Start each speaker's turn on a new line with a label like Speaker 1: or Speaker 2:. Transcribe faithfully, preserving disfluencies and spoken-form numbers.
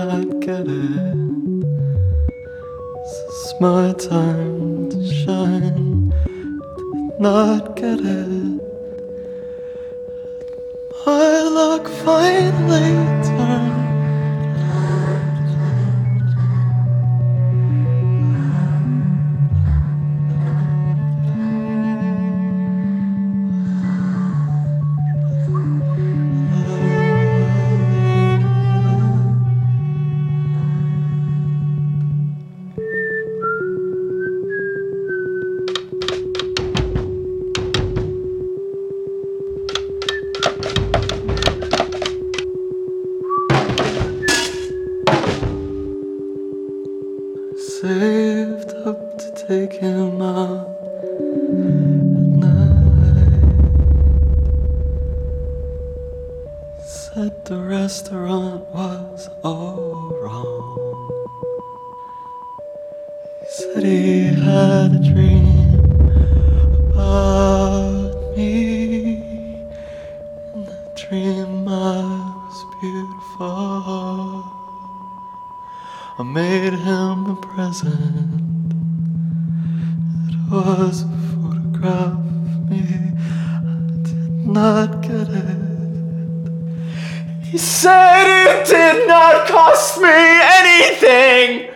Speaker 1: not get it. This is my time to shine. Did not get it. My luck finally turned. Saved up to take him out at night. Said the restaurant was all wrong. He said he had a dream about me. In the dream I was beautiful. I made him a present. It was a photograph of me. I did not get it. He said it did not cost me anything.